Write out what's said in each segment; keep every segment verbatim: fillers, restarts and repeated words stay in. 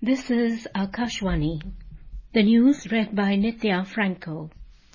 This is Akashvani. The news read by Nitya Franco.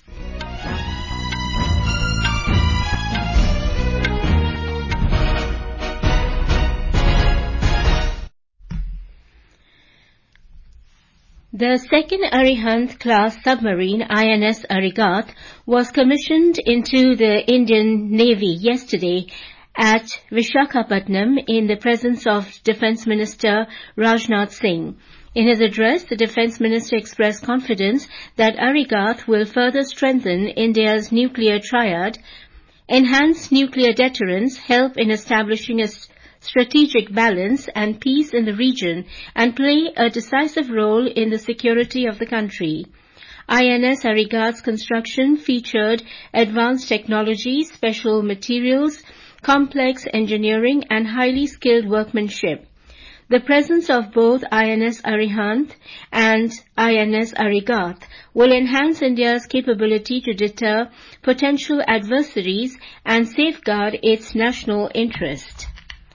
The second Arihant-class submarine, I N S Arigat, was commissioned into the Indian Navy yesterday at Vishakhapatnam in the presence of Defence Minister Rajnath Singh. In his address, the Defence Minister expressed confidence that Arigat will further strengthen India's nuclear triad, enhance nuclear deterrence, help in establishing a strategic balance and peace in the region, and play a decisive role in the security of the country. I N S Arigat's construction featured advanced technology, special materials, complex engineering, and highly skilled workmanship. The presence of both I N S Arihant and I N S Arigat will enhance India's capability to deter potential adversaries and safeguard its national interest.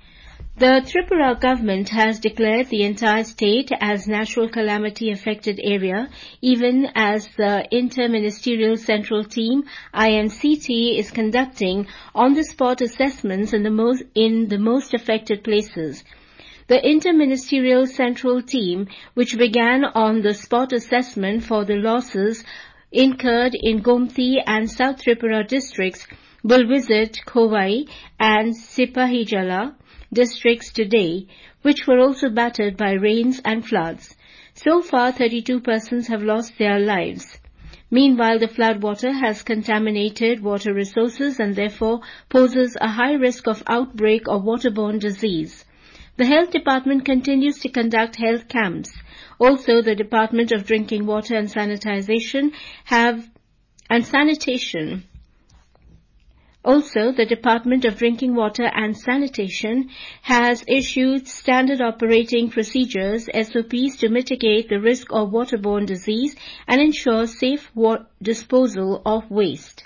The Tripura government has declared the entire state as natural calamity affected area, even as the Inter-Ministerial Central Team I M C T is conducting on-the-spot assessments in the most in the most affected places. The Inter-Ministerial Central Team, which began on-the-spot assessment for the losses incurred in Gomti and South Tripura districts, will visit Khowai and Sipahijala districts today, which were also battered by rains and floods. So far, thirty-two persons have lost their lives. Meanwhile, the flood water has contaminated water resources and therefore poses a high risk of outbreak of waterborne disease. The Health Department continues to conduct health camps. Also, the Department of Drinking Water and Sanitization have and Sanitation Also, the Department of Drinking Water and Sanitation has issued standard operating procedures, S O Ps, to mitigate the risk of waterborne disease and ensure safe wa- disposal of waste.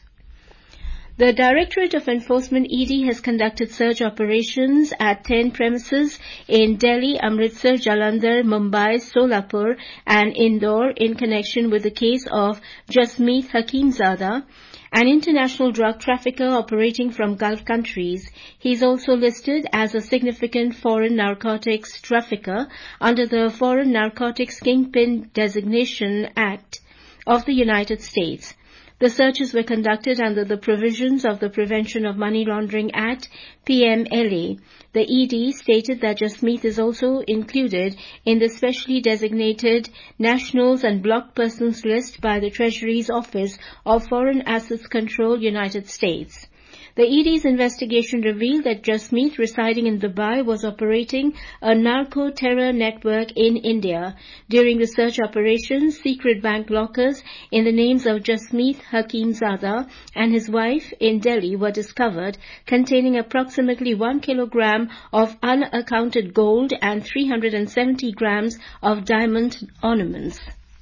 The Directorate of Enforcement E D has conducted search operations at ten premises in Delhi, Amritsar, Jalandhar, Mumbai, Solapur and Indore in connection with the case of Jasmeet Hakimzada, an international drug trafficker operating from Gulf countries. He is also listed as a significant foreign narcotics trafficker under the Foreign Narcotics Kingpin Designation Act of the United States. The searches were conducted under the provisions of the Prevention of Money Laundering Act, P M L A. The E D stated that Jasmeet is also included in the specially designated nationals and blocked persons list by the Treasury's Office of Foreign Assets Control, United States. The E D's investigation revealed that Jasmeet, residing in Dubai, was operating a narco-terror network in India. During the search operations, secret bank lockers in the names of Jasmeet Hakimzada and his wife in Delhi were discovered, containing approximately one kilogram of unaccounted gold and three hundred seventy grams of diamond ornaments.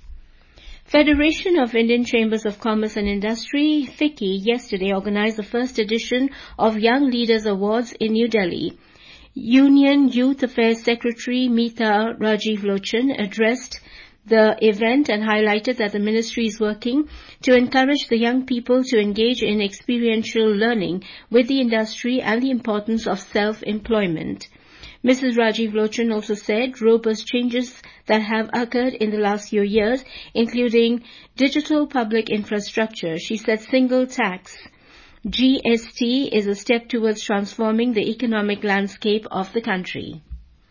Federation of Indian Chambers of Commerce and Industry, FICCI, yesterday organized the first edition of Young Leaders Awards in New Delhi. Union Youth Affairs Secretary Meeta Rajiv Lochan addressed the event and highlighted that the ministry is working to encourage the young people to engage in experiential learning with the industry and the importance of self-employment. Missus Rajiv Lochan also said robust changes that have occurred in the last few years, including digital public infrastructure. She said single tax, G S T, is a step towards transforming the economic landscape of the country.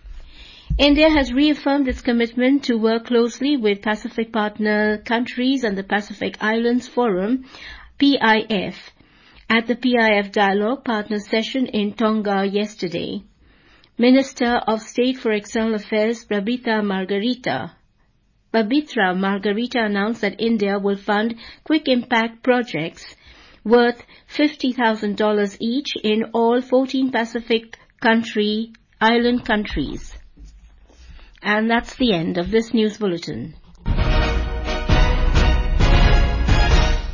India has reaffirmed its commitment to work closely with Pacific partner countries and the Pacific Islands Forum, P I F, at the P I F Dialogue Partner Session in Tonga yesterday. Minister of State for External Affairs Babita Margarita, Babitra Margarita announced that India will fund quick impact projects worth fifty thousand dollars each in all fourteen Pacific country island countries. And that's the end of this news bulletin.